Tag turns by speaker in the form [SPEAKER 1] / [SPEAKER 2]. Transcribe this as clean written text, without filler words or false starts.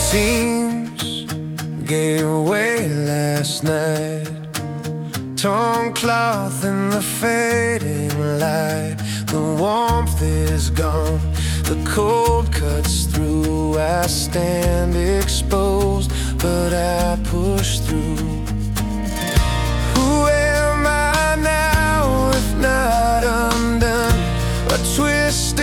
[SPEAKER 1] Seams gave way last night. Torn cloth in the fading light. The warmth is gone, the cold cuts through. I stand exposed, but I push through. Who am I now if not undone? A twist